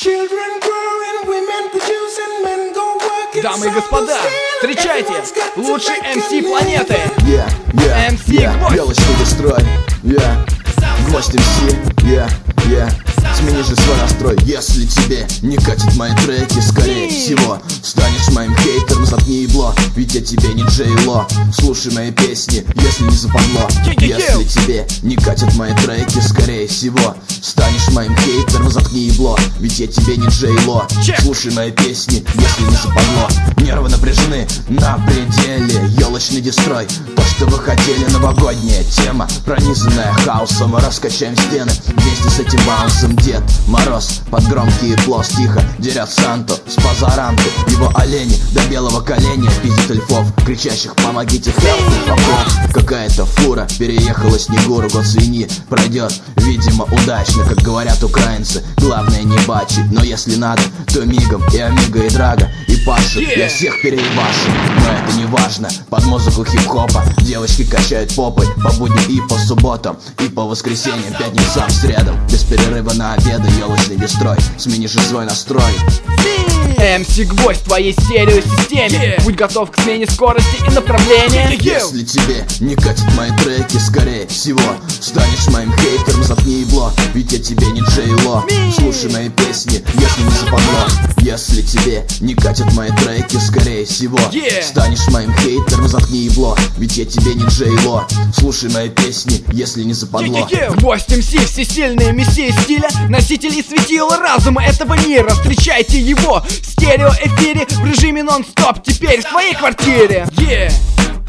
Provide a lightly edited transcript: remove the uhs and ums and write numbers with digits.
Дамы и господа, встречайте лучший МС планеты. МС Гвоздь. Елочный настрой, Гвоздь МС, Смени же свой настрой. Если тебе не катят мои треки, скорее всего станешь моим хейтером, заткни ебло, ведь я тебе не Джей Ло. Слушай мои песни, если не западло. Если тебе не катят мои треки, скорее всего станешь моим хейтером, заткни ебло, ведь я тебе не Джей Ло. Слушай мои песни, если не западло. Нервы напряжены на пределе. Елочный дестрой, то, что вы хотели. Новогодняя тема, пронизанная хаосом. Раскачаем стены вместе с этим баунсом. Дед Мороз под громкий плос тихо дерет Санту с позаранты. Его олени до белого коленя пиздит эльфов, кричащих: помогите, хелп. Какая-то фура переехала Снегуру. Год свиньи пройдет, видимо, удачно, как говорят украинцы. Главное не бачить, но если надо, то мигом и Омега, и Драга, и Паша. Я всех переебашу, но это не важно. Под музыку хип-хопа девочки качают попой по будням и по субботам, и по воскресеньям, пятницам, средам. Без перерыва на обеды. Елочный дестрой, смени же свой настрой. МС Гвоздь в твоей стереосистеме. Будь готов к смене скорости и направления. Если тебе не катят мои треки, скорее всего станешь моим хейтером, заткни ебло, ведь я тебе не Джей Ло. Слушай мои песни, если не западло. Если тебе не катят мои треки, скорее всего станешь моим хейтером, заткни ебло, ведь я тебе не Джей Ло. Слушай мои песни, если не западло. Гвоздь МС, всесильные мессии стиля, носитель и светила разума этого мира. Встречайте его в стереоэфире в режиме нон-стоп, теперь в твоей квартире.